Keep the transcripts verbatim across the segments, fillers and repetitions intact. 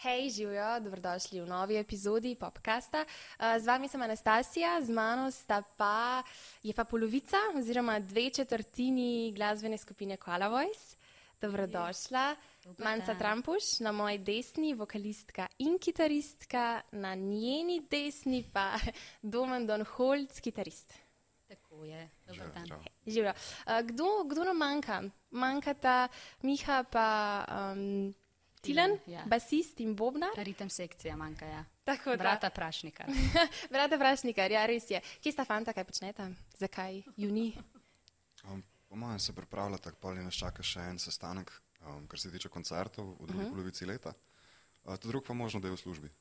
Hej, živijo, dobrodošli v novi epizodi Popcasta. Z vami sem Anastasija, z mano sta pa, je pa polovica oziroma dve četrtini glasbene skupine Koala Voice. Dobrodošla. Manca Trampuš, na moji desni vokalistka in kitaristka, na njeni desni pa Domen Don Holc, kitarist. Tako je, dober dan. Živjo. Kdo, kdo nam manjka? Manjkata Miha pa um, Tilen, ja. Basist in bobnar. Ritem sekcija manjka, ja. Tako, Brata Prašnikar. Brata Prašnikar, ja, res je. Kje sta fanta, kaj počneta? Zakaj ju ni? Um, po mojem se pripravlja, tako pol nas čaka še en sestanek, um, kar se tiče koncertov v drugi uh -huh. polovici leta. Uh, to drug pa možno, da je v službi.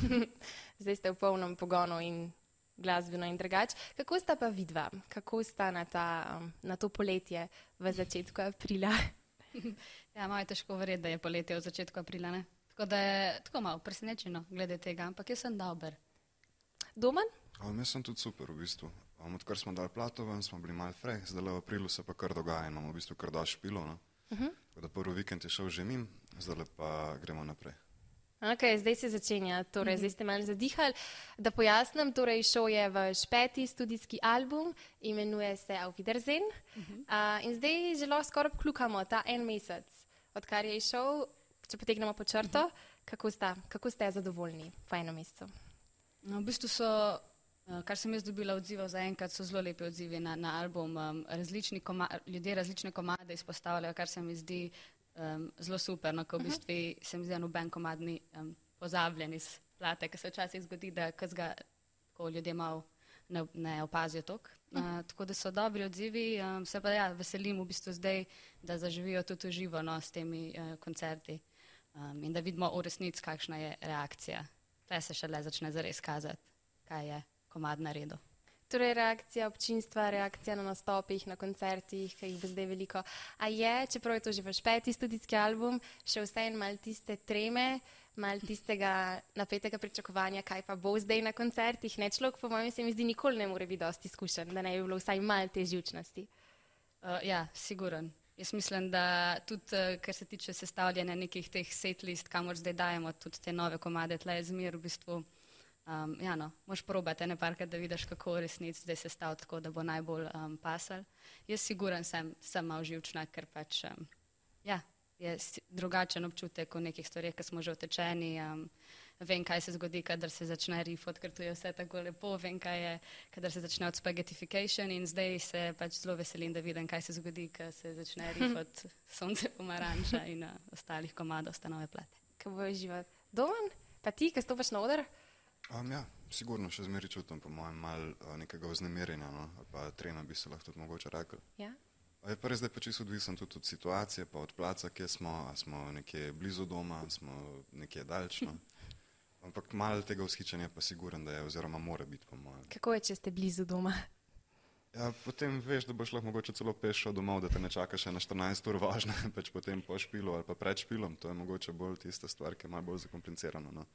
Zdaj ste v polnem pogonu in glasbeno in drugač. Kako sta pa vidva? Kako sta na, ta, um, na to poletje v začetku aprila? Ja, malo je težko verjeti, da je poletje v začetku aprila, ne? Tako da je tako malo presenečeno glede tega, ampak jaz sem dober. Domen? Um, jaz sem tudi super v bistvu. Um, odkar smo dali plato ven, smo bili malo fraj, zdaj v aprilu se pa kar dogaja, imamo v bistvu kar dosti špilo, no? Uh -huh. Tako da prvi vikend je šel že mim, zdaj pa gremo naprej. Ok, zdaj se začenja, torej mm-hmm. zdaj ste malo zadihali. Da pojasnim, torej šel je vaš peti studijski album, imenuje se Auf Wiedersehen. Mm-hmm. uh, in zdaj zelo skoraj klukamo ta en mesec, odkar je šel, če potegnemo po črto, mm-hmm. kako, sta, kako ste zadovoljni po enem mesecu? No, v bistvu so, kar sem jaz dobila odzivov zaenkrat, so zelo lepi odzivi na, na album. Um, različni koma, ljudje različne komade izpostavljajo, kar se mi zdi Um, zelo super, no, ko v bistvu uh -huh. se mi zdi, da noben komad ni um, pozabljen iz plate, ker se včasih zgodi, da ga, ko ljudje malo ne, ne opazijo toliko. Uh -huh. uh, tako da so dobri odzivi, um, se pa ja, veselim v bistvu zdaj, da zaživijo tudi uživo, no, s temi uh, koncerti um, in da vidimo v resnici, kakšna je reakcija. Tle se šele začne zares kazati, kaj je komad naredil. Torej reakcija občinstva, reakcija na nastopih, na koncertih, ki jih bo zdaj veliko. A je, čeprav je to že vaš peti studijski album, še vseeno malo tiste treme, malo tistega napetega pričakovanja, kaj pa bo zdaj na koncertih? Ne, človek po mojem se mi zdi nikoli ne more biti dosti izkušen, da ne bi bilo vsaj malo te živčnosti. Uh, ja, siguren. Jaz mislim, da tudi, uh, kar se tiče sestavljanja nekih teh setlist, kamor zdaj dajemo tudi te nove komade, tle je zmer v bistvu Um, ja, no, moš probati ene parkrat, da vidiš, kako v resnici zdaj se stav tako, da bo najbolj um, pasal. Jaz siguren sem, sem malo živčna, ker pač, um, ja, je drugačen občutek v nekih stvarih, ki smo že utečeni. Um, vem, kaj se zgodi, kadar se začne rifot, ker tu je vse tako lepo, vem, kaj je, kadar se začne od spaghettification in zdaj se pač zelo veselim, da vidim, kaj se zgodi, kad se začne rifot Sonce pomaranča in uh, ostalih komadov stanove plate. Kaj bo živeti? Domen? Pa ti, kaj stopaš na oder? Um, ja, sigurno še zmeri čutim, po mojem, malo uh, nekega vznemirjenja, no? Ali pa trema bi se lahko tudi mogoče rekel. Ja. Je pa res, da je pa čisto odvisen tudi od situacije, pa od placa, kje smo, a smo nekje blizu doma, a smo nekje daljčno. Ampak malo tega vzhičenja pa siguren, da je, oziroma mora biti, po mojem. Kako je, če ste blizu doma? Ja, potem veš, da boš lahko mogoče celo peš šel domov, da te ne čaka še na štirinajst ur vožnje, pač potem po špilu ali pa pred špilom, to je mogoče bolj tista stvar, ki je malo bolj zakomplicirana, no.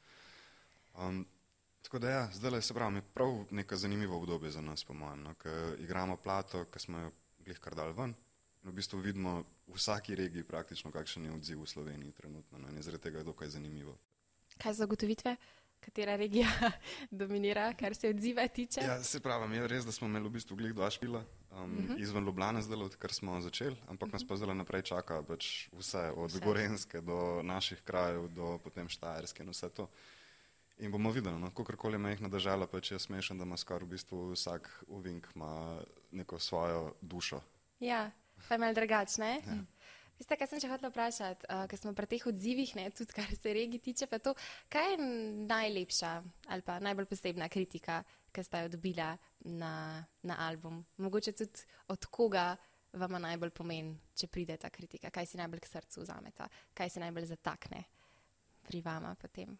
Um, Tako da ja, zdaj se pravim, je prav neka zanimiva obdobje za nas, po mojem, no, ker igramo plato, ki smo jo glih kar dali ven in v bistvu vidimo v vsaki regiji praktično, kakšen je odziv v Sloveniji trenutno, no, in je zaradi tega je dokaj zanimivo. Kaj so ugotovitve? Katera regija dominira, kar se odziva tiče? Ja, se pravim, je res, da smo imeli v bistvu glih dva špila um, uh -huh. izven Ljubljane zdaj, odkar smo začeli, ampak uh -huh. nas pa zdaj naprej čaka pač vse, od vse. Gorenjske do naših krajev, do potem Štajerske in vse to. In bomo videli, no, kakorkoli majhna država, pa če je smešen, da ima skoraj v bistvu vsak uvink ima neko svojo dušo. Ja, pa je malo drugačne. Ja. Veste, kaj sem še hotela vprašati, uh, ker smo pri teh odzivih, ne, tudi kar se regij tiče, pa to, kaj je najlepša ali pa najbolj posebna kritika, ki sta jo dobila na, na album? Mogoče tudi od koga vama najbolj pomeni, če pride ta kritika? Kaj si najbolj k srcu vzameta? Kaj se najbolj zatakne pri vama potem?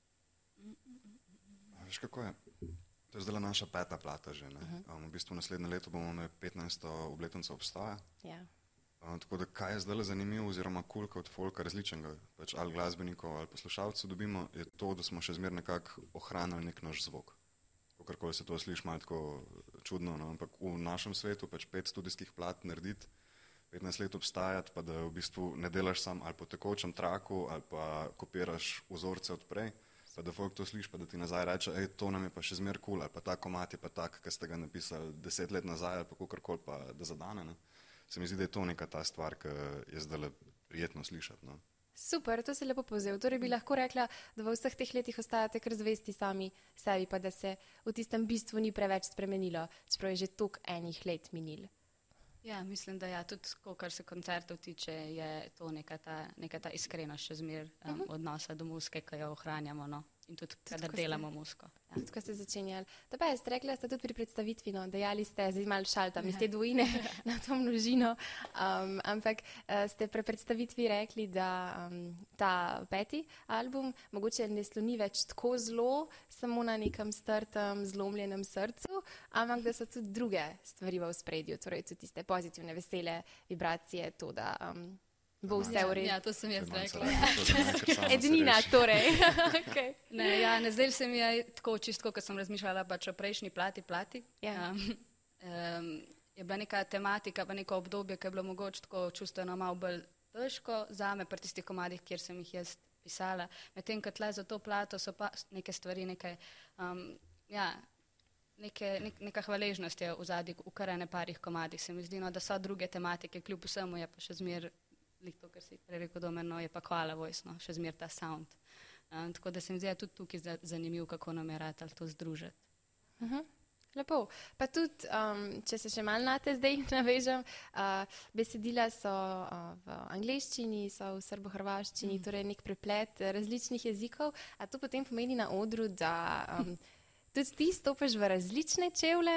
A veš, kako je? To je zdaj naša peta plata že, ne? Uh -huh. um, v bistvu naslednje leto bomo imeli petnajsto obletnico obstoja. Ja. Um, tako da kaj je zdaj zanimivo oziroma kul cool, kot folka različnega, pač ali glasbenikov ali poslušalcev dobimo, je to, da smo še zmer nekako ohranili nek naš zvok. Kakorkoli se to sliši malo tako čudno, no? Ampak v našem svetu pač pet studijskih plat narediti, petnajst let obstajati, pa da v bistvu ne delaš sam ali po tekočem traku, ali pa kopiraš vzorce odprej, pa da folk to sliši, pa da ti nazaj reče, ej, to nam je pa še zmer kul, cool, ali pa ta komat je pa tak, ki ste ga napisali deset let nazaj, ali pa kakorkoli, pa da zadane. Ne? Se mi zdi, da je to neka ta stvar, ki je zdaj prijetno slišati. No? Super, to si lepo povzel. Torej bi lahko rekla, da v vseh teh letih ostajate kar zvesti sami sebi, pa da se v tistem bistvu ni preveč spremenilo, čeprav je že toliko enih let minil. Ja, mislim, da ja, tudi ko, kar se koncertov tiče, je to neka ta, neka ta iskrenost še zmer um, uh-huh. odnosa do muzike, ki jo ohranjamo, no? In tudi, tudi kadar delamo muziko. Ja. Tudi, ko ste začenjali. Da pa je, ste rekla, ste tudi pri predstavitvi, no, dejali ste, zdaj malo šaltam iz te dvojine na to množino, um, ampak uh, ste pri predstavitvi rekli, da um, ta peti album mogoče ne sloni več tako zelo, samo na nekem strtem, zlomljenem srcu, ampak da so tudi druge stvari v ospredju, torej tudi tiste pozitivne, vesele vibracije, to, da um, bo vse v redu. Ja, to sem jaz rekla. Ednina, torej. Okay. Ne, ja, ne zdaj se mi je tako čisto, ko sem razmišljala pač o prejšnji plati, plati. Ja. Um, um, je bila neka tematika, pa neko obdobje, ki je bilo mogoče tako čustveno malo bolj težko zame pri tistih komadih, kjer sem jih jaz pisala. Medtem, ko tle za to plato so pa neke stvari, neke, um, ja, neke, nek, neka hvaležnost je v zadnjih v kar ene parih komadih. Se mi zdi, no, da so druge tematike, kljub vsemu je pa še zmer to, kar si prej rekel, domeno je pa Koala Voice, no, še zmer ta sound. Um, tako da se mi zdi tudi tukaj zanimivo, kako nam je ratalo to združiti. Uh-huh. Lepo. Pa tudi, um, če se še malo na te zdaj navežem, uh, besedila so uh, v angleščini, so v srbo-hrvaščini, mm. torej nek preplet različnih jezikov, a to potem pomeni na odru, da um, tudi ti stopiš v različne čevlje,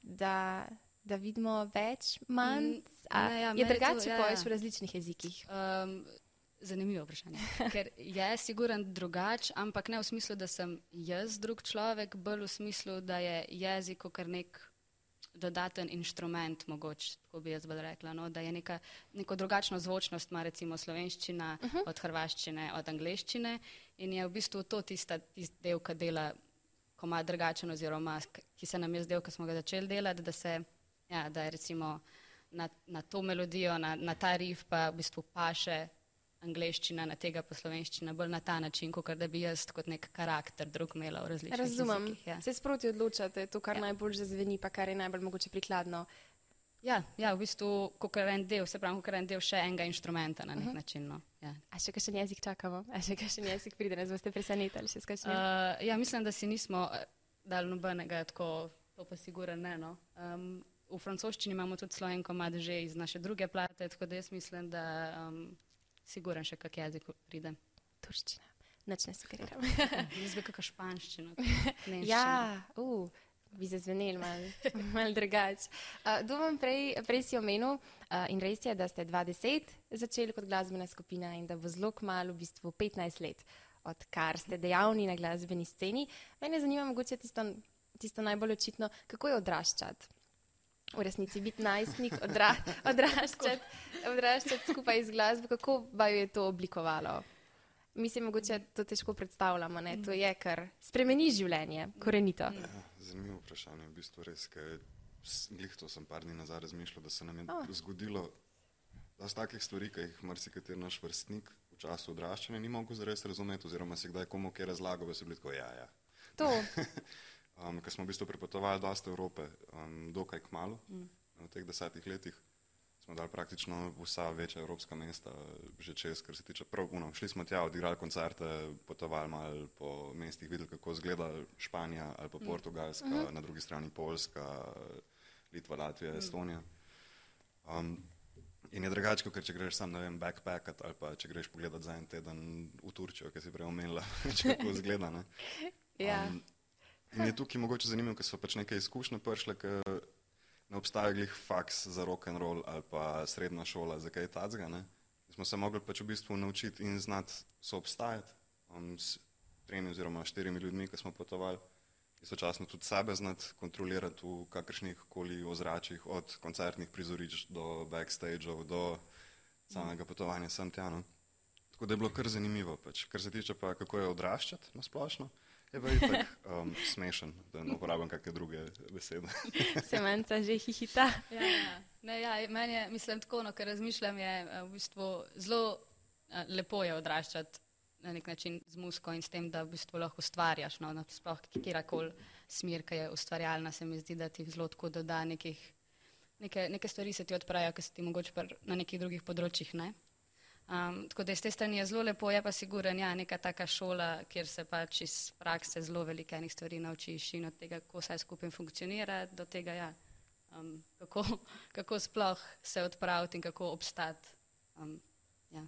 da da vidimo več, manj, a ne, ja, je drugače, če ja, poješ ja. v različnih jezikih? Um, zanimivo vprašanje. Ker je siguran drugač, ampak ne v smislu, da sem jaz drug človek, bolj v smislu, da je jezik kar nek dodaten inštrument, mogoče, tako bi jaz bolj rekla, no? Da je neka, neko drugačno zvočnost, ima recimo slovenščina uh-huh. od hrvaščine, od angleščine in je v bistvu to tista tist del, ki dela komad drugačen oziroma ki se nam je zdel, ko smo ga začeli delati, da se Ja, da je recimo na, na to melodijo, na, na ta riff pa v bistvu paše angleščina, na tega pa slovenščina, bolj na ta način, kot da bi jaz kot nek karakter drug imela v različnih Razumem. jezikih. Ja. Se sproti odločate, to, kar ja. najbolj zazveni, pa kar je najbolj mogoče prikladno. Ja, ja, v bistvu, kot en del, se pravi, kot en del še enega inštrumenta na nek uh-huh. način. No. Ja. A še kakšen jezik čakamo? A še kakšen jezik pride, nas boste presenetili še s kakšnim? Uh, ja, mislim, da si nismo dali nobenega tako, to pa siguren ne, no. Um, V francoščini imamo tudi sloven komad že iz naše druge plate, tako da jaz mislim, da um, siguran še kak jezik pride. Turščina. Nič ne sugeriram. Jaz bi kakšno španščino. Ja, uh, bi zazvenel malo mal drugače. Uh, Domam prej, prej si omenil uh, in res je, da ste dva deset začeli kot glasbena skupina in da bo zelo kmalu v bistvu petnajst let, odkar ste dejavni na glasbeni sceni. Mene zanima mogoče tisto, tisto najbolj očitno, kako je odraščati. V resnici biti najstnik, odra, odraščati, odraščati skupaj z glasbo, kako vaju je to oblikovalo? Mislim, mogoče to težko predstavljamo, ne? To je, kar spremeni življenje, korenito. Ja, zanimivo vprašanje, v bistvu res, ker glih to sem par dni nazaj razmišljal, da se nam je oh. zgodilo dosti takih stvari, ki jih marsikateri naš vrstnik v času odraščanja ni mogel zares razumeti, oziroma si kdaj komu kaj razlagal, da so bili tako, ja, ja. To. Um, ker smo v bistvu prepotovali dosta Evrope, um, dokaj kmalu, mm. v teh desetih letih smo dali praktično vsa večja evropska mesta že čez, kar se tiče prav, no, šli smo tja, odigrali koncerte, potovali malo po mestih, videli, kako izgleda Španija ali pa Portugalska, mm. na drugi strani Poljska, Litva, Latvija, mm. Estonija. Um, in je drugače, ker če greš sam, ne vem, backpackat ali pa če greš pogledat za en teden v Turčijo, ki si prej omenila, če kako izgleda, ne. Ja. Um, In je tukaj mogoče zanimivo, ker so pač neke izkušnje prišle, ker ne obstaja glih faks za rock and roll ali pa srednja šola za kaj tacga, ne. Smo se mogli pač v bistvu naučiti in znati soobstajati um, s tremi oziroma štirimi ljudmi, ki smo potovali. Istočasno tudi sebe znati kontrolirati v kakršnih koli ozračjih, od koncertnih prizorišč do backstageov, do samega potovanja sem tja, no. Tako da je bilo kar zanimivo pač. Kar se tiče pa, kako je odraščati na splošno, je pa itak um, smešen, da ne uporabljam kakšne druge besede. Semenca že hihita. Ja, ja. Ne, ja, meni je, mislim, tako, no, ker razmišljam, je eh, v bistvu zelo eh, lepo je odraščati na nek način z muziko in s tem, da v bistvu lahko ustvarjaš, no, na sploh kjerkoli smer, ki je ustvarjalna, se mi zdi, da ti zelo tako doda nekih, neke, neke stvari se ti odpravijo, ki se ti mogoče pr, na nekih drugih področjih, ne. Um, tako da iz te strani je zelo lepo, je pa siguren, ja, neka taka šola, kjer se pač iz prakse zelo veliko enih stvari naučiš in od tega, kako vse skupaj funkcionira, do tega, ja, um, kako, kako sploh se odpraviti in kako obstati um, ja,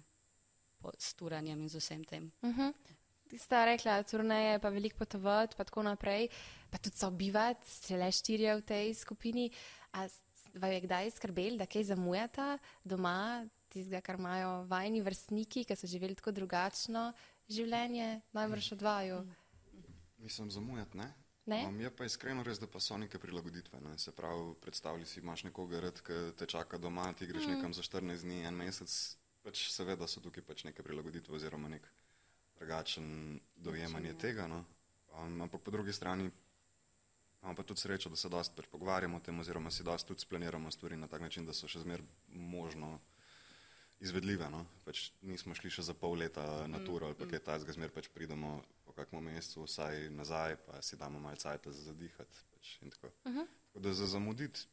s turanjem in z vsem tem. Uh-huh. Sta rekla, turneje, pa veliko potovati, pa tako naprej, pa tudi sobivati, cele štirje v tej skupini. A vam je kdaj skrbeli, da kaj zamujata doma, tistega, kar imajo vajni vrstniki, ki so živeli tako drugačno življenje, najbrž od vaju? Mislim, zamujati, ne? Ne? Um, je pa iskreno res, da pa so neke prilagoditve. Ne? Se pravi, predstavljaj si, imaš nekoga rad, ki te čaka doma, ti greš mm. nekam za štirinajst dni, en mesec, pač seveda so tukaj pač neke prilagoditve oziroma nek drugačen dojemanje tega. No? Um, ampak po drugi strani imamo pa tudi srečo, da se dosti pač pogovarjamo o tem oziroma si dosti tudi splaniramo stvari na tak način, da so še zmer možno izvedljive. No? Pač nismo šli še za pol leta na turo ali pa kaj tajzga, zmer pač pridemo po kakšnem mesecu vsaj nazaj, pa si damo malo cajta za zadihati. Pač in tako. Uh-huh. Tako da za zamuditi,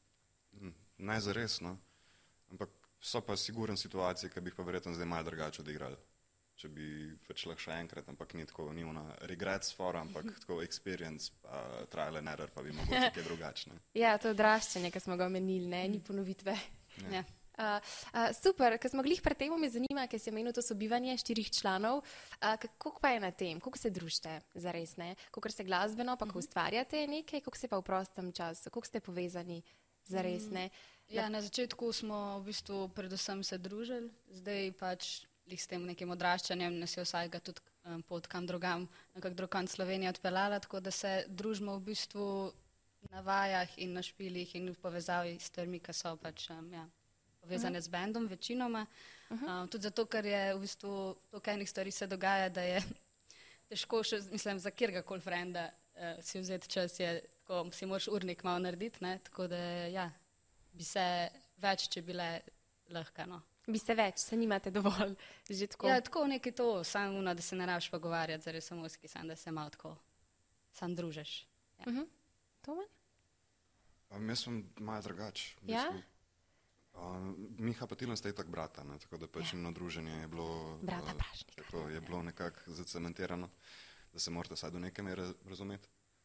ne za res, no? Ampak so pa siguren situacije, ki bi jih pa verjetno zdaj malo drugače odigrali. Če bi pač lahko še enkrat, ampak ni tako, ni ona regrets for, ampak uh-huh. tako experience, pa trial and error, pa bi mogoče kaj drugačne. Ja, to odraščanje, ki smo ga omenili, ne, ni ponovitve. Ja. Uh, uh, super, ker smo glih pred tem, me zanima, ker si omenil to sobivanje štirih članov, uh, kako pa je na tem, koliko se družite zares, ne? Koliko se glasbeno, pa ko ustvarjate nekaj, koliko se pa v prostem času, koliko ste povezani zares, ne? Ja, na začetku smo v bistvu predvsem se družili, zdaj pač s tem nekim odraščanjem nas je vsakega tudi um, pot kam drugam, nekak drug konc Slovenije odpeljala, tako da se družimo v bistvu na vajah in na špilih in v povezavi s temi, ki so pač, um, ja, povezane uh-huh. z bendom večinoma. Uh-huh. Um, tudi zato, ker je v bistvu toliko enih stvari se dogaja, da je težko še, mislim, za kjergakoli frenda uh, si vzeti čas, je, tako, si moraš urnik malo narediti, ne, tako da, ja, bi se več, če bile lahko, no. Bi se več, se nimate dovolj, že tako. Ja, tako nekaj to, samo ono, da se ne rabiš pogovarjati, zares samo muski, samo da se malo tako, sam družiš. Ja. Uh-huh. Toman? Um, jaz sem malo drugač. Ja? Um, Miha pa Tilen sta itak brata, ne, tako da pač ja. Na druženje je bilo, brata prašnika. Tako, je bilo nekako zacementirano, da se morate vsaj do neke mere razumeti.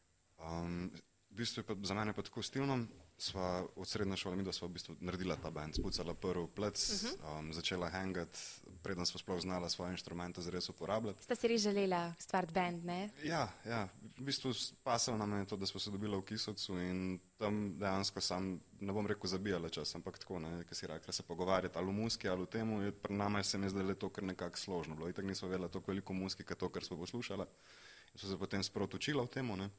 Um, v bistvu je pa za mene pa tako stilno, sva od srednje šole, mi da sva v bistvu naredila ta band, spucala prvi plec, uh-huh. um, začela hangati, preden sva sploh znala svoje inštrumente zares uporabljati. Sta si res želela stvariti band, ne? Ja, ja, v bistvu pasalo nam je to, da sva se dobila v Kisovcu in tam dejansko sam, ne bom rekel zabijala čas, ampak tako, ne, kaj si rekla, se pogovarjati ali o muski ali o temu, je pri nama se mi zdaj to kar nekako složno bilo. Itak nisva vedela toliko veliko muski, kot to, kar sva poslušala. In so se potem sprot učila v temu, ne.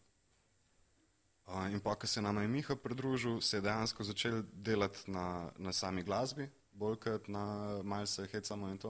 Uh, in pa, ko se nam je Miha pridružil, se je dejansko začel delati na, na sami glasbi, bolj kot na malce hecamo in to.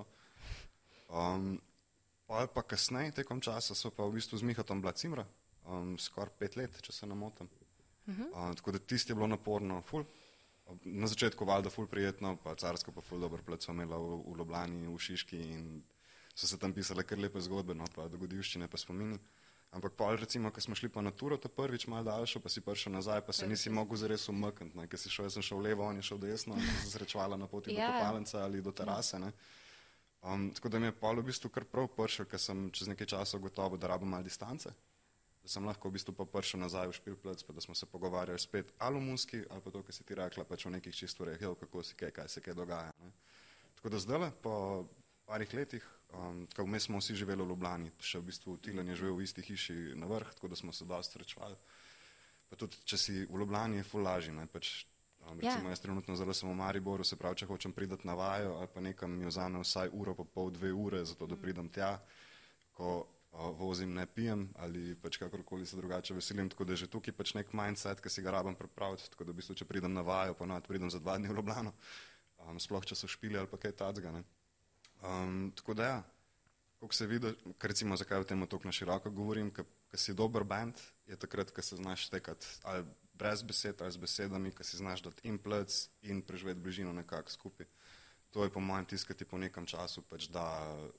Um, pa pa kasneje, tekom časa, so pa v bistvu z Mihatom bila cimra, um, skoraj pet let, če se ne motim. Uh-huh. Uh, tako da tisti je bilo naporno, ful. Na začetku valjda ful prijetno, pa carsko pa ful dober plec smo imela v, v Ljubljani, v Šiški in so se tam pisale kar lepe zgodbe, no, pa dogodivščine, pa spomini. Ampak pa recimo, ko smo šli pa na turo to prvič malo daljšo, pa si prišel nazaj, pa se nisi mogel zares umakniti, ne, ker si šel, jaz sem šel levo, on je šel desno, in se srečevala na poti yeah. do kopalnice ali do terase, ne. Um, tako da mi je pa v bistvu kar prav prišel, ker sem čez nekaj časa gotovo, da rabim malo distance, da sem lahko v bistvu pa prišel nazaj v Špilplec, pa da smo se pogovarjali spet ali o muski, ali pa to, kar si ti rekla, pač o nekih čistoreh, kako si kaj, kaj se kaj dogaja, ne. Tako da zdajle, po parih letih, Um, tako vmes smo vsi živeli v Ljubljani, še v bistvu Tilen je živel v isti hiši na vrh, tako da smo se dosti srečevali. Pa tudi, če si v Ljubljani, je ful lažje, ne, pač, um, recimo, yeah. jaz trenutno zelo sem v Mariboru, se pravi, če hočem pridati na vajo, ali pa nekam mi vzame vsaj uro pa pol, dve ure, zato da pridem tja, ko o, vozim, ne pijem, ali pač kakorkoli se drugače veselim, tako da je že tukaj pač nek mindset, ki si ga rabim pripraviti, tako da v bistvu, če pridem na vajo, pa navad pridem za dva dni v Ljubljano, um, sploh če so špili ali pa kaj tacga, ne. Um, tako da ja, koliko se vidi, ker recimo zakaj v tem toliko na široko govorim, ker si dober band, je takrat, ko se znaš tekati ali brez besed ali z besedami, ki si znaš dati in plec in preživeti bližino nekako skupaj. To je po mojem tisto, ki ti po nekem času pač da,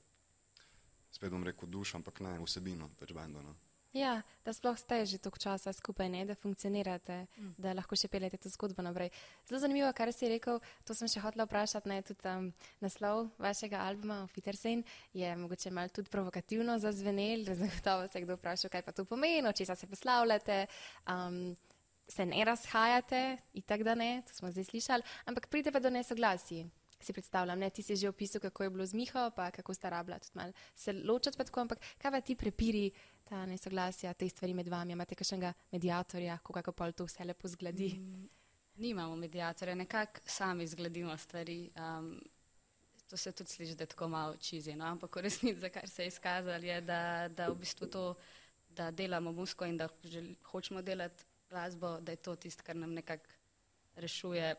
spet bom rekel dušo, ampak ne vsebino pač benda. No. Ja, da sploh ste že toliko časa skupaj, ne, da funkcionirate, mm. da lahko še peljete to zgodbo naprej. Zelo zanimivo, kar si rekel, to sem še hotela vprašati, ne, tudi um, naslov vašega albuma Auf Wiedersehen je mogoče malo tudi provokativno zazvenel, zagotovo se je kdo vprašal, kaj pa to pomeni, od česa se poslavljate, um, se ne razhajate, itak da ne, to smo zdaj slišali, ampak pride pa do nesoglasij. Si predstavljam, ne, ti si že opisal, kako je bilo z Miho, pa kako sta rabila tudi malo se ločati pa tako, ampak kaj pa ti prepiri, ta nesoglasja, te stvari med vami, imate kakšnega mediatorja, kako pol to vse lepo zgladi? Mm, nimamo mediatorja, nekako sami zgladimo stvari, um, to se tudi sliši, da je tako malo čizi, no, ampak v resnici, za kar se je izkazalo, je, da, da v bistvu to, da delamo muziko in da žel, hočemo delati glasbo, da je to tisto, kar nam nekako rešuje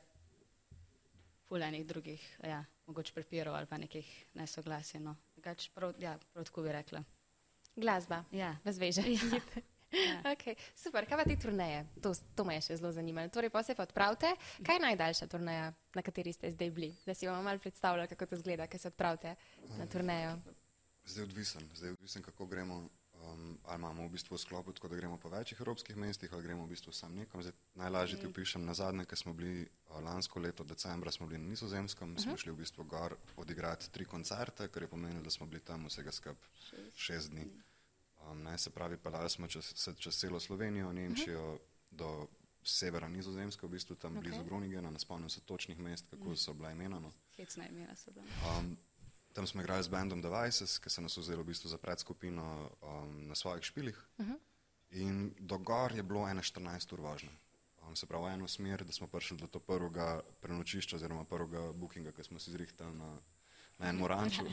ful enih drugih, ja, mogoče prepirov ali pa nekih nesoglasij, no. Nekaj prav, ja, prav tako bi rekla. Glasba, ja. Vas veže. Ja. Ja. Okay, super, kaj pa ti turneje? To, to me je še zelo zanimalo. Torej, pa se pa odpravite. Kaj je najdaljša turneja, na kateri ste zdaj bili? Da si vam malo predstavljali, kako to zgleda, kaj se odpravite na turnejo. Zdaj odvisen, zdaj odvisen, kako gremo. Um, ali imamo v bistvu sklopu, tako da gremo po večjih evropskih mestih, ali gremo v bistvu sam nekam. Zdaj, najlažje ti opišem na zadnje, ker smo bili uh, lansko leto, decembra smo bili na Nizozemskem, uh-huh. smo šli v bistvu gor odigrati tri koncerte, kar je pomenilo, da smo bili tam vsega skup šest, šest dni. Um, ne, se pravi, pelali smo čez, čez celo Slovenijo, Nemčijo, uh-huh. do severa Nizozemske, v bistvu tam okay. blizu Groningena, ne spomnim se točnih mest, kako uh-huh. so bila imena. No. Hecna imena so bila. Um, Tam smo igrali z bandom Devices, ki se nas vzeli v bistvu za predskupino um, na svojih špilih. Uh-huh. In do gor je bilo ene štirinajst ur vožnje. Um, se pravi, eno smer, da smo prišli do to prvega prenočišča oziroma prvega bookinga, ki smo si zrihtali na, na enem ranču.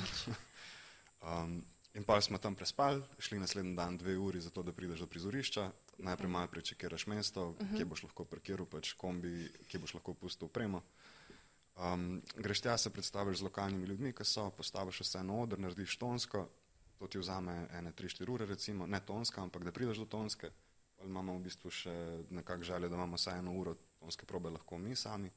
um, in pa smo tam prespali, šli naslednji dan dve uri za to, da prideš do prizorišča. Najprej malo prečekiraš mesto, uh-huh. kje boš lahko parkiral, pač kombi, kje boš lahko pustil opremo. Um, greš tja, se predstaviš z lokalnimi ljudmi, ki so, postaviš vse na oder, narediš tonsko, to ti vzame ene tri štiri ure recimo, ne tonska, ampak da prideš do tonske, ali imamo v bistvu še nekak želje, da imamo vsaj eno uro tonske probe lahko mi sami.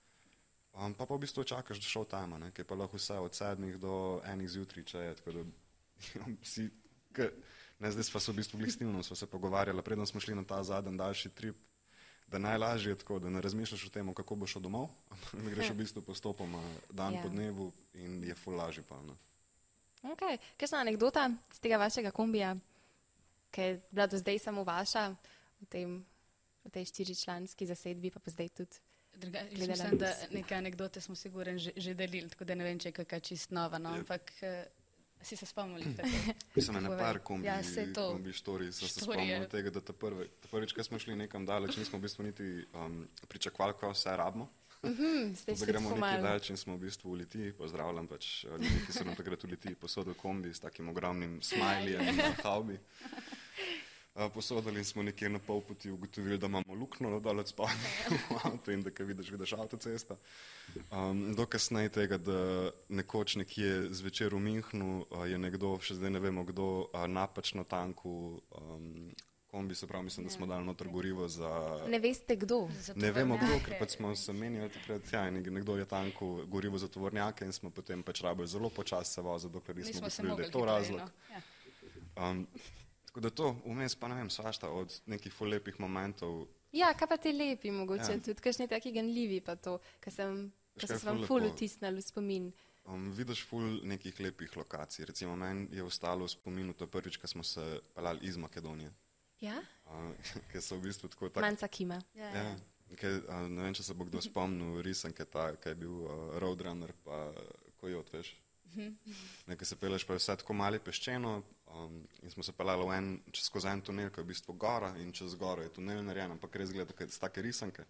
Um, pa pa v bistvu čakaš do show time, ki je pa lahko vse od sedmih do enih zjutraj, če je, tako da si, k, ne, zdaj sva se v bistvu glistilno, sva se pogovarjala, predno smo šli na ta zadnji daljši trip, da najlažje je tako, da ne razmišljaš o tem, kako boš šel domov, da greš v bistvu postopoma dan yeah. po dnevu in je ful lažje pa. No. Ok, kakšna anekdota z tega vašega kombija, ki je bila do zdaj samo vaša v, tem, v tej štiričlanski zasedbi, pa pa zdaj tudi Druga, mislim, da neke anekdote smo sigurno že, že delili, tako da ne vem, če je kakšna čist nova, no, ampak si se spomnili tako? Mislim, ene par kombi, ja, kombi štorij, so se spomnili tega, da ta prvi, ta prvič, ko smo šli nekam daleč, nismo v bistvu niti um, pričakovali, ko vse rabimo. Mm-hmm, da gremo nekaj daleč in smo v bistvu v Litiji, pozdravljam pač ljudi, ki so nam takrat v Litiji posodili kombi s takim ogromnim smajlijem na havbi. Uh, posodili smo nekje na pol poti ugotovili, da imamo luknjo dol od spodaj v avtu in da kaj vidiš, vidiš avtocesta. Um, do kasneje tega, da nekoč nekje zvečer v Minhnu uh, je nekdo, še zdaj ne vemo kdo, uh, napačno tanku um, kombi, se pravi, mislim, da smo dali noter gorivo za... Ne veste kdo? Ne vemo kdo, ker pač smo se menjali takrat, ja, nekdo je tanku gorivo za tovornjake in smo potem pač rabili zelo počas se voziti, dokler nismo ugotovili, da je to razlog. Um, Tako da to, vmes pa ne vem, svašta od nekih ful lepih momentov. Ja, kaj pa te lepi mogoče, ja. Tudi kakšni taki ganljivi pa to, kaj sem, kaj se vam ful vtisnili v spomin. Um, vidiš ful nekih lepih lokacij, recimo meni je ostalo v spominu to prvič, ko smo se pelali iz Makedonije. Ja? Uh, ker so v bistvu tako tak... Manca kima. Ja, ja. Ker, uh, ne vem, če se bo kdo spomnil risanke, ta, kaj je bil uh, Roadrunner pa Kojot, veš. Nekaj se peleš pa vse tako mali peščeno, um, in smo se pelali v en, čez skozi en tunel, ki je v bistvu gora in čez goro je tunel narejen, ampak res gleda z take risanke.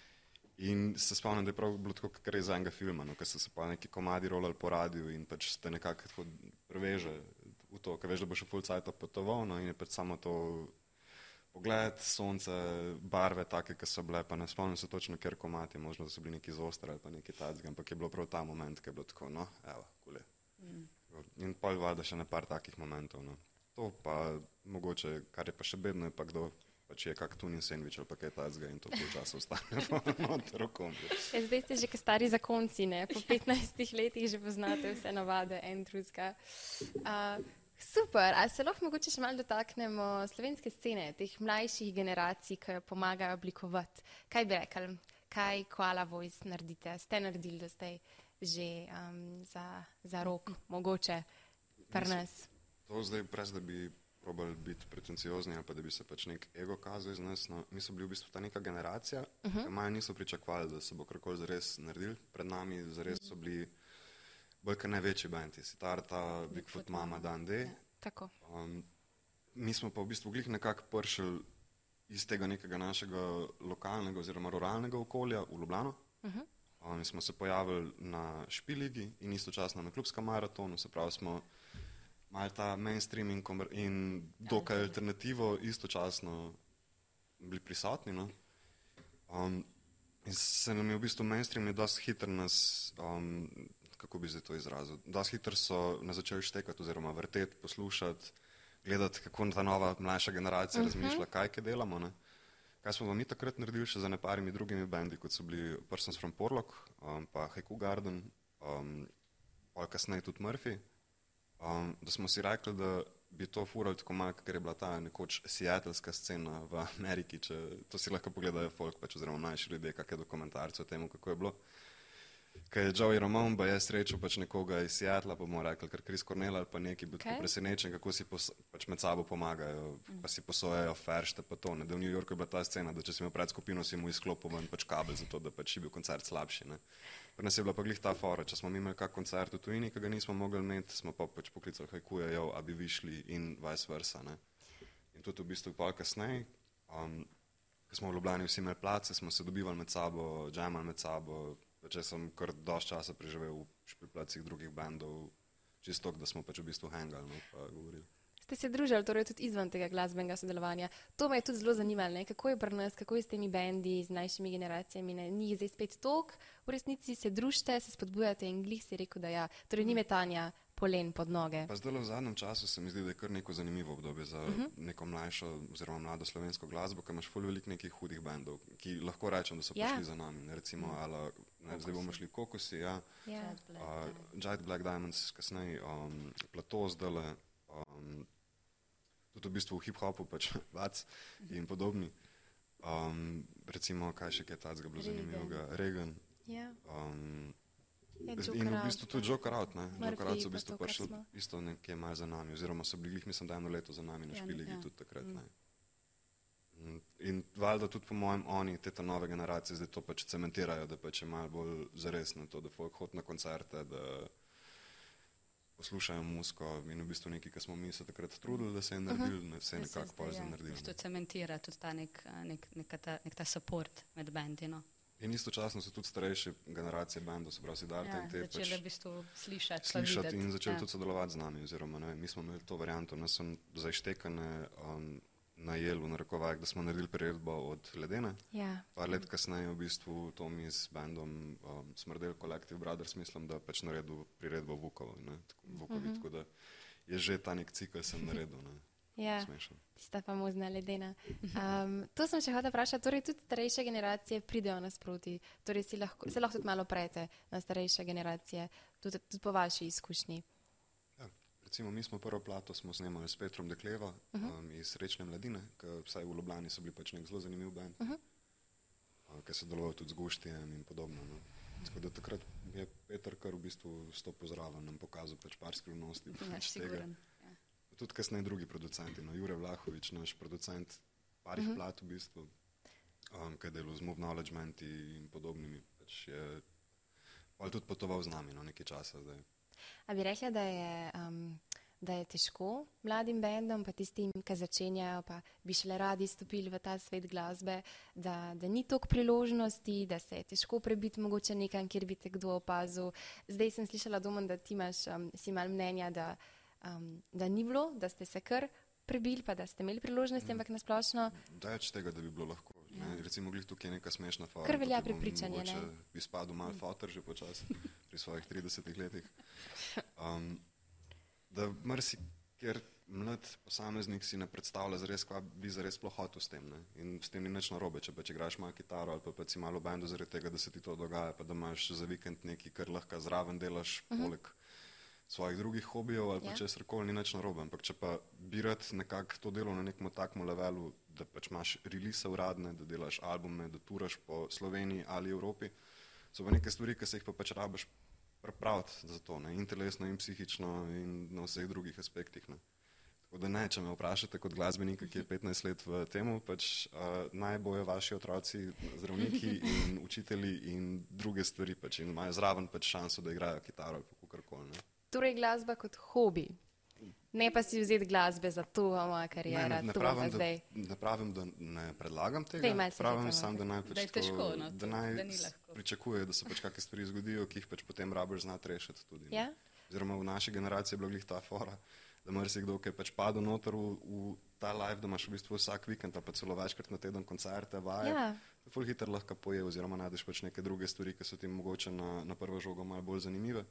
In se spomnim, da je prav bilo tako kar iz enega filma, no, ker so se pa neki komadi rolali po radiju in pač te nekako tako preveže v to, ker veš, da boš v full cajta potoval, no, in je pač samo to pogled, sonce, barve take, ki so bile, pa ne spomnim se točno, ker komati, možno, da so bili neki zostre ali pa neki tacga, ampak je bilo prav ta moment, ki je bilo tako, no, evo, kule. Mm. In pol valjda še ne par takih momentov, no. To pa mogoče, kar je pa še bedno, je pa kdo pač je kak tunin sandvič ali pa kaj tazga in to pol časa ostane noter v kombi. Ja, zdaj ste že kaj stari zakonci, ne? Po petnajstih letih že poznate vse navade en drugega. Uh, super, a se lahko mogoče še malo dotaknemo slovenske scene, teh mlajših generacij, ki jo pomagajo oblikovati. Kaj bi rekli, kaj Koala Voice naredite? Ste naredili do zdaj že um, za, za rok, mogoče pri nas? To zdaj, brez da bi probali biti pretenciozni ali pa da bi se pač nek ego kazal iz nas. No, mi so bili v bistvu ta neka generacija, uh -huh. ki malo niso pričakovali, da se bo karkoli zares naredil. Pred nami zares so bili bolj kot največji bandi, Siddharta, Bigfoot Mama, Dan D. Ja, tako. Um, mi smo pa v bistvu glih nekako prišli iz tega nekega našega lokalnega oziroma ruralnega okolja v Ljubljano. Uh -huh. um, smo se pojavili na Špiligi in istočasno na klubskem maratonu, se pravi smo malo ta mainstream in, in dokaj alternativo istočasno bili prisotni. No? Um, in se nam je v bistvu mainstream je dosti hiter nas, um, kako bi zdaj to izrazil, dosti hiter so nas začeli štekati oziroma vrteti, poslušati, gledati, kako ta nova mlajša generacija uh -huh. razmišlja, kaj kaj delamo. Ne? Kaj smo vam mi takrat naredili še za neparimi drugimi bendi, kot so bili Persons from Porlock, um, pa Haiku Garden, um, pa kasneje tudi Murphy. Um, da smo si rekli, da bi to furali tako malo, ker je bila ta nekoč seattleska scena v Ameriki, če to si lahko pogledajo folk, pač oziroma mlajši ljudje, kakšne dokumentarce o tem, kako je bilo. Ker je Joey Ramone, pa je srečal pač nekoga iz Seattla, pa bomo rekli, ker Chris Cornell ali pa neki bil tako presenečen, kako si pos, pač med sabo pomagajo, pa si posojajo feršte pa to. Ne? Da v New Yorku je bila ta scena, da če si imel pred skupino, si mu izklopil ven pač kabel za to, da pač je bil koncert slabši. Ne? Pri nas je bila pa glih ta fora, če smo mi imeli kak koncert v tujini, ki ga nismo mogli imeti, smo pa pač poklicali Haikuja, jo, a bi vi šli in vice versa. Ne? In tudi v bistvu pol kasneje, um, ko smo v Ljubljani vsi imeli place, smo se dobivali med sabo, jamali med sabo. Če sem kar dosti časa preživel v špilplacih drugih bandov, čisto, da smo pač v bistvu hangali, no, pa govorili. Ste se družili torej tudi izven tega glasbenega sodelovanja. To me je tudi zelo zanimalo, ne? Kako je pri nas, kako je s temi bendi, z mlajšimi generacijami, ne? Ni jih zdaj spet toliko, v resnici se družite, se spodbujate in glih si rekel, da ja, torej ni metanja polen pod noge. Pa zdaj v zadnjem času se mi zdi, da je kar neko zanimivo obdobje za uh -huh. neko mlajšo oziroma mlado slovensko glasbo, ker imaš ful veliko nekih hudih bandov, ki lahko rečem, da so ja. prišli za nami. Ne, recimo, uh -huh. ala, ne, zdaj bomo šli Kokosi, ja, ja. uh, Giant Black Diamonds, kasneje um, Plateau zdale, um, tudi v bistvu v hip-hopu pač Vac in podobni. Um, recimo, kaj še kaj tacga bilo zanimivega, Reagan. Ja. Um, Ja, in v bistvu tudi Joker Out, ne? Murphy, Joker Out so v bistvu to, prišli smo... isto nekje malo za nami, oziroma so bili, mislim, da eno leto za nami na ja, Špiligi ja. tudi takrat, mm. ne. In valjda tudi po mojem oni, te ta nove generacije, zdaj to pač cementirajo, da pač je malo bolj zares na to, da folk hod na koncerte, da poslušajo muziko in v bistvu nekaj, kar smo mi se takrat trudili, da se je naredil, uh -huh. ne vse nekako pol za naredil. To cementira tudi ta nek, nek, nek, ta, nek ta support med bendi, no. In istočasno so tudi starejše generacije bandov, se pravi Siddharta ja, in te začeli pač v bistvu slišati, slišati in začeli ja. tudi sodelovati z nami, oziroma ne vem, mi smo imeli to varianto, nas sem za ištekane um, najel v narekovajih, da smo naredili priredbo od Ledene. Ja. Par let kasneje v bistvu to mi s bandom um, Smrdel Collective Brothers, mislim, da pač naredil priredbo Vukovo, ne, tako, Vukovi, uh -huh. tako da je že ta nek cikl sem naredil, ne. Ja, tista famozna Ledena. Um, to sem še hotela vprašati, torej tudi starejše generacije pridejo nasproti, torej si lahko, se lahko tudi malo prete na starejše generacije, tudi, tudi po vaši izkušnji. Ja, recimo mi smo prvo plato smo snemali s Petrom Dekleva uh -huh. um, iz Srečne mladine, ki vsaj v Ljubljani so bili pač nek zelo zanimiv band, uh -huh. um, ki so delovali tudi z Guštijem in podobno. No. Tako da takrat je Peter kar v bistvu stopil zraven, nam pokazal pač par skrivnosti. Ja, pač tega. Tudi kasneje drugi producenti, no, Jure Vlahovič, naš producent parih uh -huh. plat v bistvu, um, ki je delal z Move Knowledgement in podobnimi, pač je pa tudi potoval z nami, no, nekaj časa zdaj. A bi rekla, da je, um, da je težko mladim bendom, pa tistim, ki začenjajo, pa bi šele radi stopili v ta svet glasbe, da, da ni toliko priložnosti, da se je težko prebiti mogoče nekam, kjer bi te kdo opazil. Zdaj sem slišala, Domen, da ti imaš, um, si imel mnenja, da Um, da ni bilo, da ste se kar prebili, pa da ste imeli priložnosti, ampak mm. nasplošno. Daleč tega, da bi bilo lahko. Ja. Ne, recimo, glih tukaj je neka smešna fora. Kar velja prepričanje, ne? Bi spadil malo foter že počasi pri svojih tridesetih letih. Um, da marsi Ker mlad posameznik si ne predstavlja zares, kva bi zares sploh hotel s tem. Ne? In s tem ni nič narobe, če pa če igraš malo kitaro ali pa, pa si malo v bandu zaradi tega, da se ti to dogaja, pa da imaš za vikend nekaj, kar lahko zraven delaš uh -huh. poleg svojih drugih hobijev ali pa yeah. česarkoli, ni nič narobe. Ampak če pa bi rad nekako to delo na nekem takmu levelu, da pač imaš release uradne, da delaš albume, da turaš po Sloveniji ali Evropi, so pa neke stvari, ki se jih pa pač rabiš pripraviti za to, ne? In telesno, in psihično, in na vseh drugih aspektih. Ne? Tako da ne, če me vprašate kot glasbenika, ki je petnajst let v temu, pač uh, naj bojo vaši otroci zdravniki in učitelji in druge stvari, pač, in imajo zraven pač šanso, da igrajo kitaro ali pa kakorkoli. Torej glasba kot hobi, ne pa si vzeti glasbe za to, moja karijera, ne, ne, ne to pravim, pa da, zdaj. Ne pravim, da ne predlagam tega, Vej, pravim sam, da naj, pač da je težko, no, da naj da ni lahko. Pričakuje, da se pač kakšne stvari zgodijo, ki jih pač potem rabiš znati rešiti tudi. Ja? Oziroma v naši generaciji je bila glih ta fora, da marsikdo, ki je pač padel noter v, v ta live, da imaš v bistvu vsak vikend ali pa celo večkrat na teden koncerte, vaje, Ja. ful hitro lahko poje oziroma najdeš pač neke druge stvari, ki so ti mogoče na, na prvo žogo malo bolj zanimive.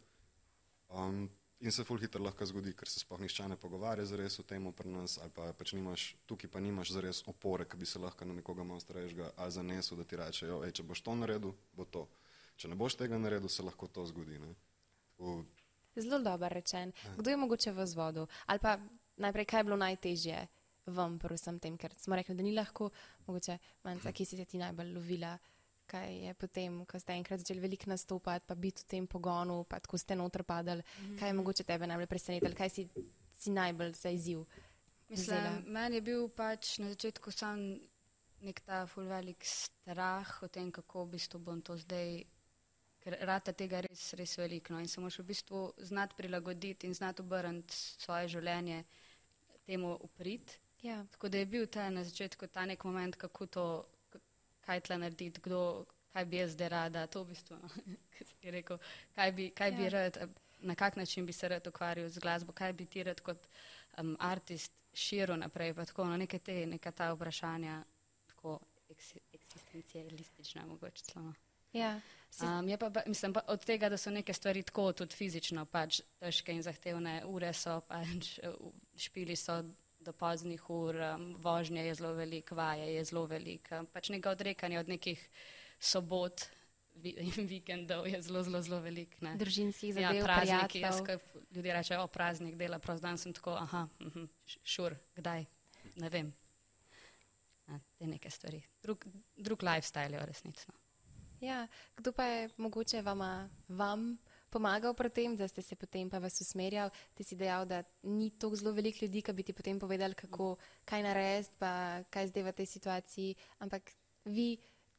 Um, in se ful hitro lahko zgodi, ker se sploh nišče ne pogovarja zares o tem pri nas, ali pa pač nimaš, tukaj pa nimaš zares opore, ki bi se lahko na nekoga malo starejšega ali zanesel, da ti rečejo, ej, če boš to naredil, bo to. Če ne boš tega naredil, se lahko to zgodi. Ne? Tako, Zelo dobro rečen. Kdo je mogoče v vzvodu? Ali pa najprej, kaj je bilo najtežje vam pri vsem tem, ker smo rekli, da ni lahko, mogoče Manca, ki si se ti najbolj lovila, kaj je potem, ko ste enkrat začeli veliko nastopati, pa biti v tem pogonu, pa tako ste noter padali, mm-hmm. kaj je mogoče tebe najbolj presenetilo, kaj si, si najbolj za izziv? Mislim, meni je bil pač na začetku sam nek ta ful velik strah o tem, kako v bistvu bom to zdaj, ker rata tega res, res veliko, no, in se moraš v bistvu znati prilagoditi in znati obrniti svoje življenje temu uprit. Ja. Tako da je bil ta na začetku ta nek moment, kako to, kaj tle narediti, kdo, kaj bi jaz zdaj rada, to v bistvu, no, kaj si rekel, kaj bi, kaj bi Ja. rad, na kak način bi se rad ukvarjal z glasbo, kaj bi ti rad kot um, artist širil naprej, pa tako, no, neke te, neka ta vprašanja, tako eks, eksistencialistična mogoče celo. Ja. Si, Um, je pa, pa, mislim, pa od tega, da so neke stvari tako tudi fizično pač težke in zahtevne, ure so pač, špili so do poznih ur, um, vožnje je zelo veliko, vaje je zelo veliko, pač nekaj odrekanja od nekih sobot vi, in vikendov je zelo, zelo, zelo veliko. Ne. družinskih Ja, zadev, prazniki, jaz, prijateljev. ko ljudje rečejo, o, praznik, dela, prost dan, sem tako, aha, uh-huh, šur, kdaj, ne vem. Ja, te neke stvari. Drug, drug lifestyle je v resnici. No. Ja, kdo pa je mogoče vama, vam pomagal pri tem, da ste se potem pa vas usmerjal? Ti si dejal, da ni toliko zelo veliko ljudi, ki bi ti potem povedali, kako, kaj narediti, pa kaj zdaj v tej situaciji, ampak vi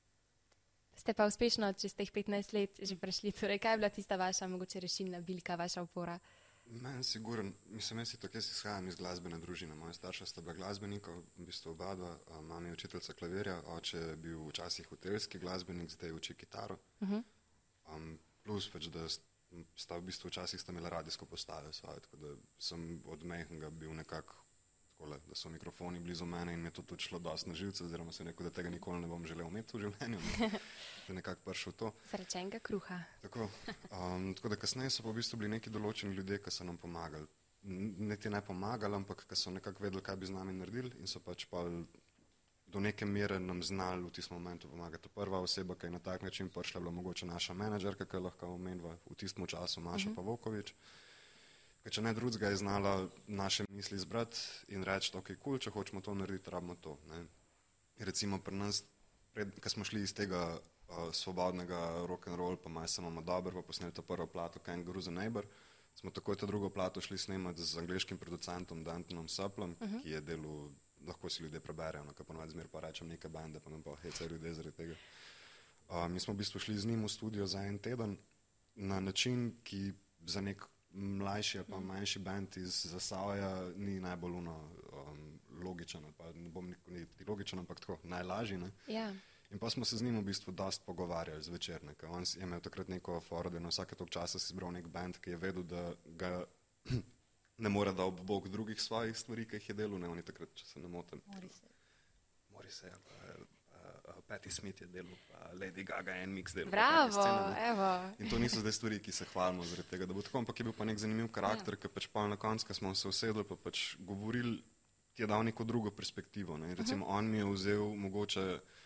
ste pa uspešno, če ste jih petnajst let že prešli. Torej, kaj je bila tista vaša mogoče rešilna bilka, vaša opora? Meni siguren, mislim, jaz si tako, jaz izhajam iz glasbene družine. Moja starša sta bila glasbenika, v bistvu oba dva, mama je učiteljica klavirja, oče je bil včasih hotelski glasbenik, zdaj uči kitaro. Uh-huh. Um, plus pač, da sta v bistvu včasih sta imela radijsko postajo svoje, tako da sem od majhnega bil nekako takole, da so mikrofoni blizu mene in mi je to tudi šlo dosti na živce, oziroma sem rekel, da tega nikoli ne bom želel imeti v življenju. Ne? Da je nekako prišel to. Srečenega kruha. Tako, um, tako da kasneje so pa v bistvu bili neki določeni ljudje, ki so nam pomagali. Ne ti ne pomagali, ampak ki so nekako vedeli, kaj bi z nami naredili in so pač pa do neke mere nam znali v tistem momentu pomagati. Prva oseba, ki je na tak način prišla, je bila mogoče naša menedžerka, ki je lahko omenila v tistem času, Maša uh-huh. Pavokovič. Ker če ne drugega je znala naše misli zbrati in reči, ok, kul, če hočemo to narediti, rabimo to. Ne. Recimo pri nas, ko smo šli iz tega uh, svobodnega rock'n'roll, pa maj samo dober, pa posneli to prvo plato Kangaroo the Neighbor, smo takoj to drugo plato šli snemati z angleškim producentom Dantonom Suplom, uh-huh. ki je delal, lahko si ljudje preberejo, no, ko ponovadi zmer pa rečem neke bande, pa nam pa hecajo ljudje zaradi tega. Uh, mi smo v bistvu šli z njim v studio za en teden na način, ki za nek mlajši pa manjši band iz Zasavja ni najbolj uno, um, logičen, pa ne bom niti logičen, ampak tako najlažji. Ne? Ja. In pa smo se z njim v bistvu dost pogovarjali zvečer. On je imel takrat neko foro, da je na vsake tog časa si izbral nek band, ki je vedel, da ga ne more da ob bok drugih svojih stvari, ki jih je delal. Ne, on je takrat, če se ne motim. Mori se. Mori se, pa uh, Patti Smith je delal, pa Lady Gaga en mix delal. Bravo, evo. In to niso zdaj stvari, ki se hvalimo zaradi tega, da bo tako, ampak je bil pa nek zanimiv karakter, ja. Ker pač pa na koncu, ko smo se usedli, pa pač govorili, ti je dal neko drugo perspektivo. Ne? Recimo, uh-huh. on mi je vzel mogoče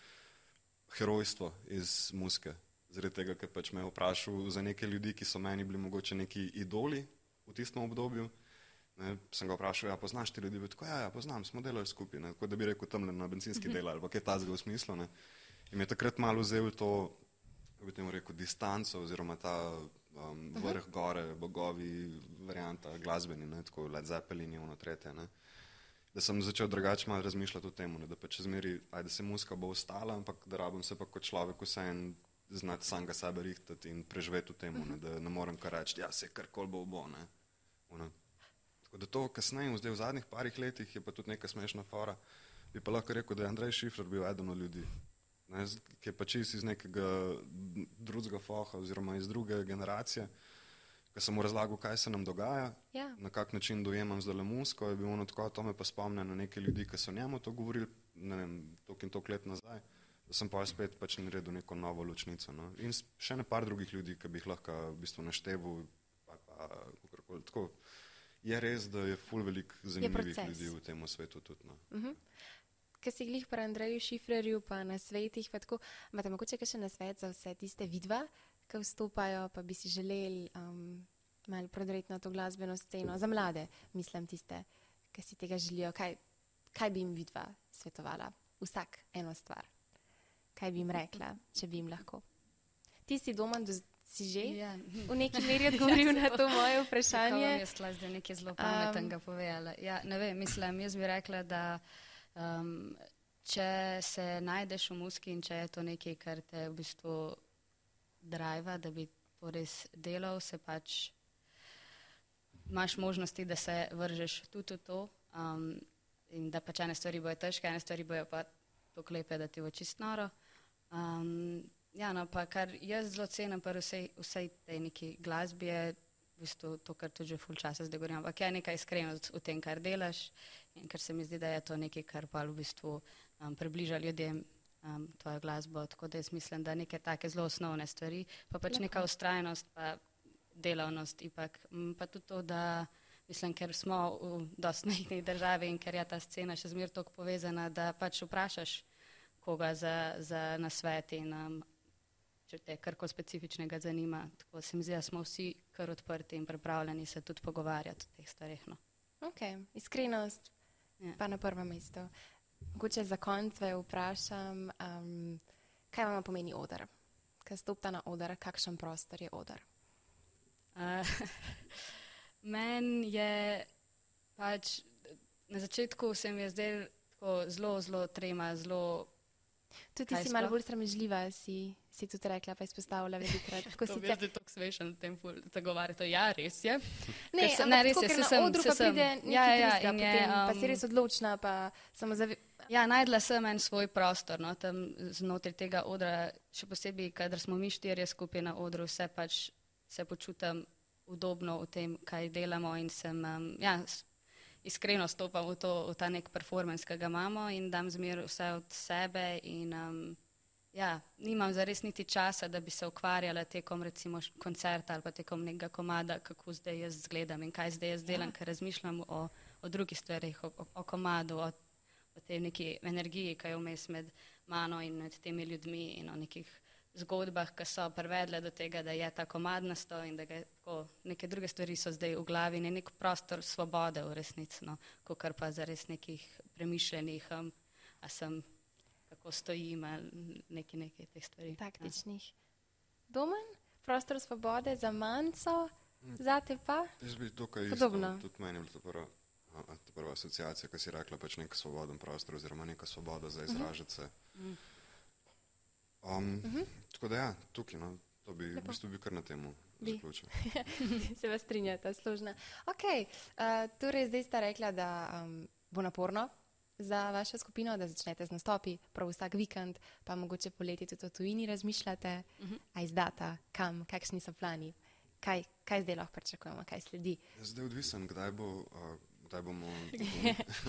herojstvo iz muzike, zaradi tega, ker pač me je vprašal za neke ljudi, ki so meni bili mogoče neki idoli v tistem obdobju. Ne, sem ga vprašal, ja, poznaš ti ljudi? Tako, ja, ja, poznam, smo delali skupaj, ne, tako da bi rekel tamle na bencinski del ali pa kaj tazga v smislu. Ne. In mi je takrat malo vzel to, kako bi temu rekel, distanco oziroma ta um, vrh gore, bogovi, varianta glasbeni, ne, tako Led Zeppelin je ono tretje. Ne. Da sem začel drugače malo razmišljati o tem, ne, da pa če zmeri, ajde se muzika bo ostala, ampak da rabim se pa kot človek vseeno znati samega sebe rihtati in preživeti v temu, ne, da ne morem kar reči, ja, se karkoli bo bo, ne. Ono. Tako da to kasneje, zdaj v zadnjih parih letih je pa tudi neka smešna fora, bi pa lahko rekel, da je Andrej Šifrer bil eden od ljudi, ne, ki je pa čist iz nekega drugega foha oziroma iz druge generacije, ko sem mu razlagal, kaj se nam dogaja, ja. Na kak način dojemam zdaj muziko, je bil ono tako, to me pa spomne na neke ljudi, ki so njemu to govorili, ne vem, tok in tok let nazaj, da sem pa spet pač naredil neko novo ločnico. No. In še ne par drugih ljudi, ki bi jih lahko v bistvu našteval, pa, pa kakorkoli tako. Je res, da je ful veliko zanimivih ljudi v tem svetu tudi. No. Uh-huh. Ker si glih pri Andreju Šifrerju, pa na svetih, pa tako, imate mogoče še na svet za vse tiste vidva, ki vstopajo, pa bi si želeli um, malo prodreti na to glasbeno sceno, za mlade, mislim tiste, ki si tega želijo, kaj, kaj bi jim vidva svetovala? Vsak eno stvar. Kaj bi jim rekla, če bi jim lahko? Ti si doma do si že ja. v neki meri odgovoril ja, na to moje vprašanje. Kako vam je sla zdaj nekaj zelo pametnega um, povedala? Ja, ne vem, mislim, jaz bi rekla, da um, če se najdeš v muziki in če je to nekaj, kar te v bistvu driva, da bi to res delal, se pač imaš možnosti, da se vržeš tudi v to um, in da pač ene stvari bojo težke, ene stvari bojo pa tako lepe, da ti bo čist noro. Um, Ja, no, pa kar jaz zelo cenim pa vsej, vsej tej neki glasbi je v bistvu to, kar tudi že ful časa zdaj govorim, ampak je nekaj iskrenost v tem, kar delaš in ker se mi zdi, da je to nekaj, kar pa v bistvu um, približa ljudem um, tvojo glasbo, tako da jaz mislim, da neke take zelo osnovne stvari, pa pač neka ustrajnost, pa delavnost, ipak, pa tudi to, da mislim, ker smo v dosti majhni državi in ker je ta scena še zmer toliko povezana, da pač vprašaš koga za, za nasvet in um, če te karkoli specifičnega zanima. Tako se mi zdi, da smo vsi kar odprti in pripravljeni se tudi pogovarjati o teh stvareh. No. Ok, iskrenost ja. Pa na prvem mestu. Mogoče za konc vaju vprašam, um, kaj vam pomeni oder? Kaj stopta na oder, kakšen prostor je oder? Uh, Meni je pač, na začetku se mi je zdel tako zelo, zelo trema, zelo tudi ti si malo bolj sramežljiva, si, si tudi rekla, pa izpostavila velikrat. To bi jaz zdaj tako svešen v tem zagovarjati. Ja, res je. Ne, se, ampak ne, res tako, je, ker na sem, odru pa sem, pride nekaj ja, ja, drugega in potem, je, um, pa si res odločna, pa samo zavi... Ja, najdla sem en svoj prostor, no, tam znotraj tega odra, še posebej, kadar smo mi štirje skupaj na odru, vse pač se počutam udobno v tem, kaj delamo in sem, um, ja, iskreno stopam v, to, v ta nek performance, ki ga imamo in dam zmer vse od sebe in um, ja, nimam zares niti časa, da bi se ukvarjala tekom recimo koncerta ali pa tekom nekega komada, kako zdaj jaz zgledam in kaj zdaj jaz delam, ja. Ker razmišljam o, o drugih stvarih, o, o, o komadu, o, o tej neki energiji, ki je vmes med mano in med temi ljudmi in o nekih zgodbah, ki so privedle do tega, da je ta komad nastal in da ga tako, neke druge stvari so zdaj v glavi in je nek prostor svobode v resnici, no, kakor pa zares nekih premišljenih, um, a sem kako stojim ali neki nekaj teh stvari. Taktičnih. Ja. Domen, prostor svobode za manjco, hmm. zate pa? Jaz bi tukaj podobno. Isto, tudi meni je bila to prva, a, to prva asociacija, ki si rekla, pač nek svoboden prostor oziroma neka svoboda za izražati se. Hmm. Um, uh-huh. Tako da ja, tukaj, no, to bi Lepo. v bistvu bi kar na temu zaključil. Se vas strinjata, služna. Ok, uh, torej zdaj sta rekla, da um, bo naporno za vašo skupino, da začnete z nastopi prav vsak vikend, pa mogoče poleti tudi o tujini razmišljate, uh-huh. a izdata, kam, kakšni so plani, kaj, kaj zdaj lahko pričakujemo, kaj sledi? Zdaj odvisen, kdaj bo, uh, kdaj bomo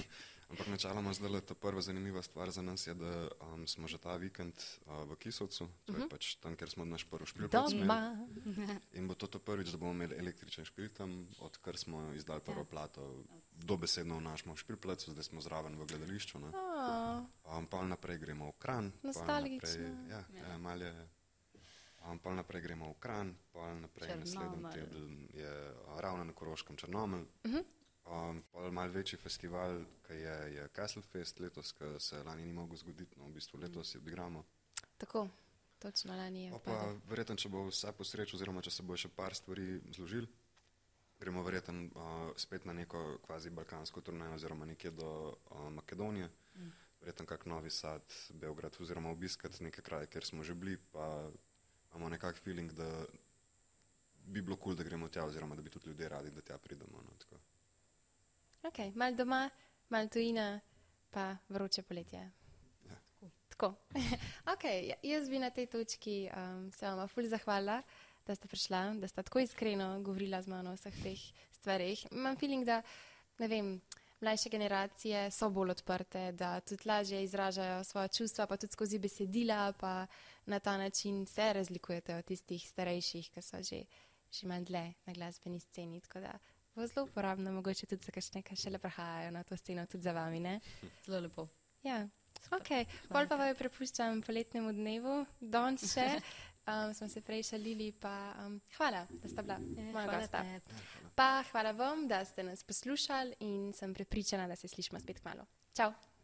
Ampak načeloma zdaj ta prva zanimiva stvar za nas je, da um, smo že ta vikend uh, v Kisovcu, to je uh -huh. pač tam, kjer smo naš prvi špilplac imeli. In bo to, to prvič, da bomo imeli električen špil tam, odkar smo izdali prvo plato, dobesedno v našem špilplacu, zdaj smo zraven v gledališču. Oh. Um, pa naprej gremo v Kranj. Nostalgično. Ja, ja, malo je. Um, pa naprej gremo v Kranj, pa naprej naslednji teden je ravno na Koroškem Črnomelj. Uh -huh. Um, pa mal večji festival, ki je, je Castle Fest letos, ki se lani ni mogel zgoditi, no v bistvu letos je odigramo. Tako, točno lani je. Pa, pa verjetno, če bo vse po srečo, oziroma če se bo še par stvari zložil, gremo verjetno uh, spet na neko kvazi balkansko turnejo, oziroma nekje do uh, Makedonije. Mm. Verjetno kak Novi Sad, Beograd, oziroma obiskati neke kraje, kjer smo že bili, pa imamo nekak feeling, da bi bilo kul, cool, da gremo tja, oziroma da bi tudi ljudje radi, da tja pridemo. No, tako. Ok, mal doma, mal tujina, pa vroče poletje. Ja. Tako. Ok, jaz bi na tej točki um, se vama ful zahvala, da ste prišla, da ste tako iskreno govorila z mano o vseh teh stvareh. Imam feeling, da, ne vem, mlajše generacije so bolj odprte, da tudi lažje izražajo svoja čustva, pa tudi skozi besedila, pa na ta način se razlikujete od tistih starejših, ki so že, že malo dlje na glasbeni sceni, tako da bo zelo uporabno, mogoče tudi za kakšne, ki šele prihajajo na to sceno, tudi za vami, ne? Zelo lepo. Ja, ok. Pol pa vaju prepuščam poletnemu dnevu, danes še. Um, smo se prej šalili, pa um, hvala, da sta bila moja gosta. Pa hvala vam, da ste nas poslušali in sem prepričana, da se slišimo spet kmalu. Čau!